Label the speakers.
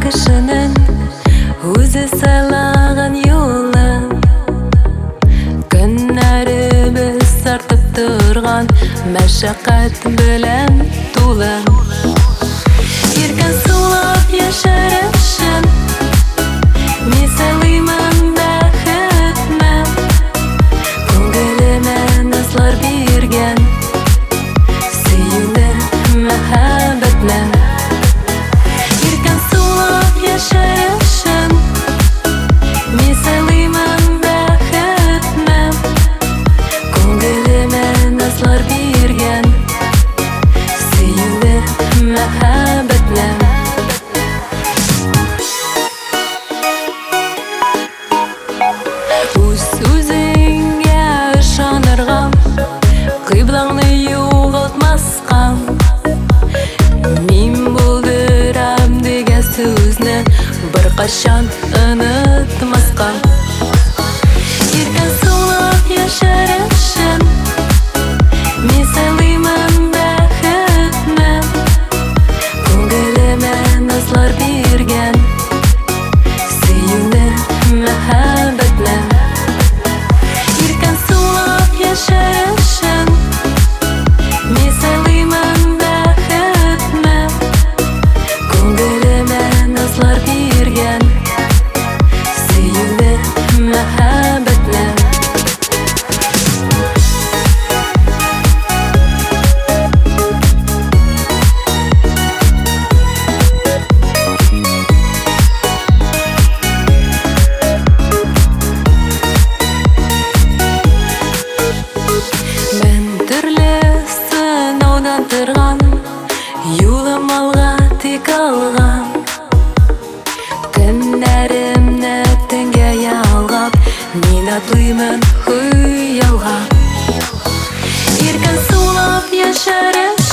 Speaker 1: кішінің өзі сайлаған жолы, күнәріміз артып тұрған мәшәқат білән тулы. Еркін сулап яшар үшін мен сайлаймын бәхетні, көңіліме назлар берген сүюлі мәхәббәтні. Еркін сулап яшар үшін мен сайлаймын бәхетні, көңіліме назлар берген сүюлі мәхәббәтні. Өз-өзіңе ышанырға, қиблаңны жоғалтмасқа, мен болдырам деген сөзні бір қашан ұнытмасқа. Еркін сулап яшар үшін мен сайлаймын бәхетні, көңіліме назлар берген сүюлі мәхәббәтні. Еркін сулап яшар үшін мен сайлаймын бәхетні, көңіліме назлар берген сүюлі мәхәббәтні. Сынаудан тұрған, юлым алға тек алған, күнәрімні түнге ялғап, мен атлаймын хыялға. Еркін сулап яшар